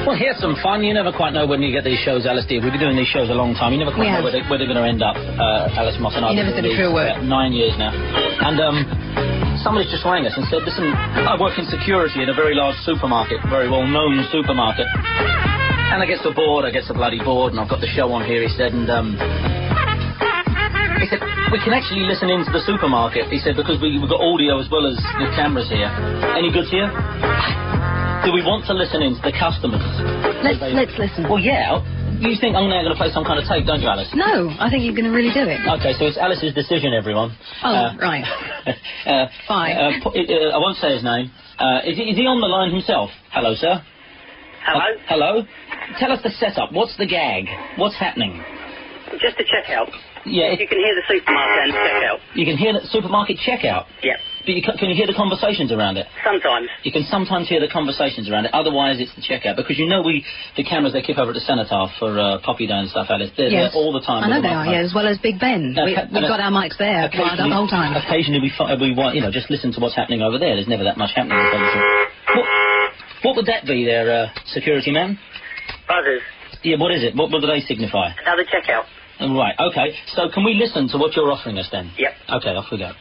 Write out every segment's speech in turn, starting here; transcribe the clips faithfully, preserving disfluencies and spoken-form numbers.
Well, here's some fun. You never quite know when you get these shows, Alice, dear. We've been doing these shows a long time. You never quite We know have. where, they, where they're going to end up, uh, Alice Moss and I. You never said a true word. Uh, nine years now. And, um, somebody's just rang us and said, listen, I work in security in a very large supermarket, very well-known supermarket. And I get so bored, I get so bloody bored, and I've got the show on here, he said, and, um... he said, we can actually listen into the supermarket, he said, because we, we've got audio as well as the cameras here. Any good to you? Do we want to listen in to the customers? Let's they... let's listen. Well, yeah. You think I'm now going to play some kind of tape, don't you, Alice? No, I think you're going to really do it. Okay, so it's Alice's decision, everyone. Oh, uh, right. uh, Fine. Uh, uh, I won't say his name. Uh, is, he, is he on the line himself? Hello, sir. Hello? Uh, hello? Tell us the setup. What's the gag? What's happening? Just a checkout. Yeah, You can hear the supermarket and the checkout. You can hear the supermarket checkout? Yep. But you can, can you hear the conversations around it? Sometimes. You can sometimes hear the conversations around it. Otherwise, it's the checkout. Because you know we, the cameras they keep over at the Cenotaph for uh, Poppy Day and stuff, Alice. They're Yes. there all the time. I know with the they are, microphone. yeah, as well as Big Ben. Uh, we, ca- we've uh, got our mics there wired up the whole time. Occasionally we, fi- we want, you know, just listen to what's happening over there. There's never that much happening. What, what would that be there, uh, security man? Buzzers. Yeah, what is it? What, what do they signify? Another checkout. Right, okay. So can we listen to what you're offering us then? Yep. Okay, off we go.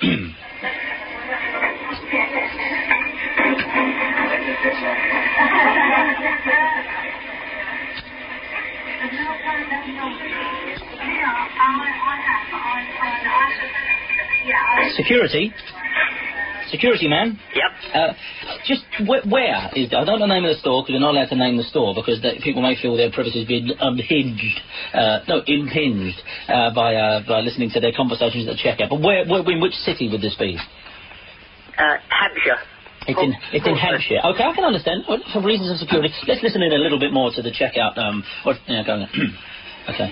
Security? Security man? Yep. Uh, just wh- where is... I don't know the name of the store because we're not allowed to name the store because the, people may feel their privacy has been unhinged, uh, no, impinged uh, by, uh, by listening to their conversations at the checkout. But where, where, in which city would this be? Uh, Hampshire. It's in it's in Hampshire. Okay, I can understand. Well, for reasons of security. Let's listen in a little bit more to the checkout. Um, or, yeah, go on. Okay.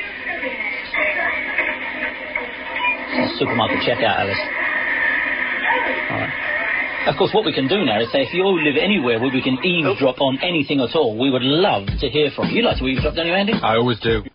It's a supermarket checkout, Alice. All right. Of course, what we can do now is say if you all live anywhere where we can eavesdrop on anything at all, we would love to hear from you. You'd like to eavesdrop, don't you, Andy? I always do.